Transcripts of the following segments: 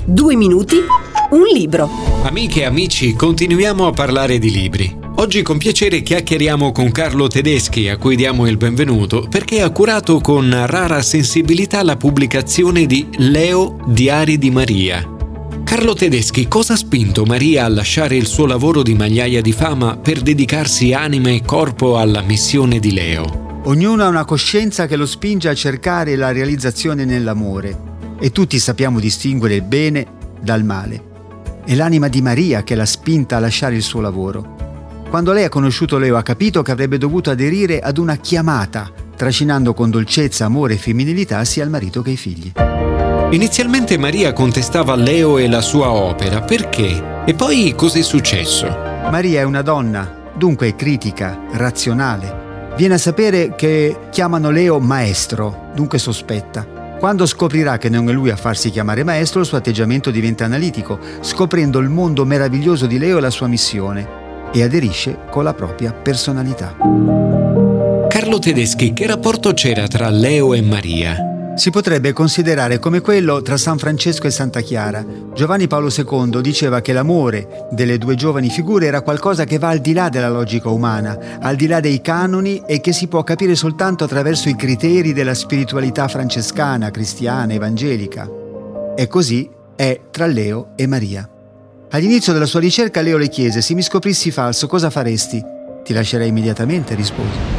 2 minuti, un libro. Amiche e amici, continuiamo a parlare di libri. Oggi con piacere chiacchieriamo con Carlo Tedeschi, a cui diamo il benvenuto, perché ha curato con rara sensibilità la pubblicazione di Leo, Diari di Maria. Carlo Tedeschi, cosa ha spinto Maria a lasciare il suo lavoro di magliaia di fama per dedicarsi anima e corpo alla missione di Leo? Ognuno ha una coscienza che lo spinge a cercare la realizzazione nell'amore e tutti sappiamo distinguere il bene dal male. È l'anima di Maria che l'ha spinta a lasciare il suo lavoro. Quando lei ha conosciuto Leo ha capito che avrebbe dovuto aderire ad una chiamata, trascinando con dolcezza, amore e femminilità sia il marito che i figli. Inizialmente Maria contestava Leo e la sua opera. Perché? E poi cos'è successo? Maria è una donna, dunque è critica, razionale. Viene a sapere che chiamano Leo maestro, dunque sospetta. Quando scoprirà che non è lui a farsi chiamare maestro, il suo atteggiamento diventa analitico, scoprendo il mondo meraviglioso di Leo e la sua missione, e aderisce con la propria personalità. Carlo Tedeschi, che rapporto c'era tra Leo e Maria? Si potrebbe considerare come quello tra San Francesco e Santa Chiara. Giovanni Paolo II diceva che l'amore delle due giovani figure era qualcosa che va al di là della logica umana, al di là dei canoni e che si può capire soltanto attraverso i criteri della spiritualità francescana, cristiana, evangelica. E così è tra Leo e Maria. All'inizio della sua ricerca Leo le chiese: se mi scoprissi falso, cosa faresti? Ti lascerei immediatamente, rispose.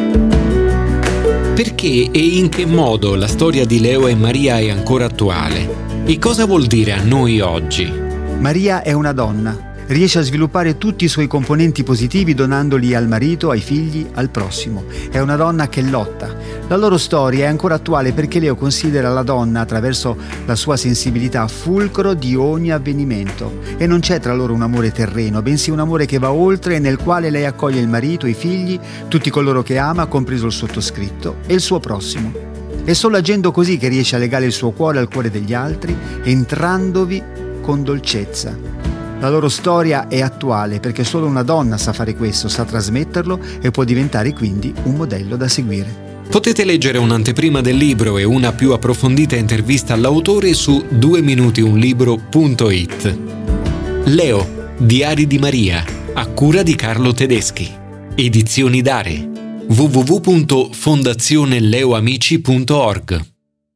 Perché e in che modo la storia di Leo e Maria è ancora attuale? E cosa vuol dire a noi oggi? Maria è una donna. Riesce a sviluppare tutti i suoi componenti positivi donandoli al marito, ai figli, al prossimo. È una donna che lotta. La loro storia è ancora attuale perché Leo considera la donna, attraverso la sua sensibilità, fulcro di ogni avvenimento. E non c'è tra loro un amore terreno, bensì un amore che va oltre e nel quale lei accoglie il marito, i figli, tutti coloro che ama, compreso il sottoscritto, e il suo prossimo. È solo agendo così che riesce a legare il suo cuore al cuore degli altri, entrandovi con dolcezza. La loro storia è attuale perché solo una donna sa fare questo, sa trasmetterlo e può diventare quindi un modello da seguire. Potete leggere un'anteprima del libro e una più approfondita intervista all'autore su 2minutiunlibro.it. Leo, Diari di Maria, a cura di Carlo Tedeschi. Edizioni Dare. www.fondazioneleoamici.org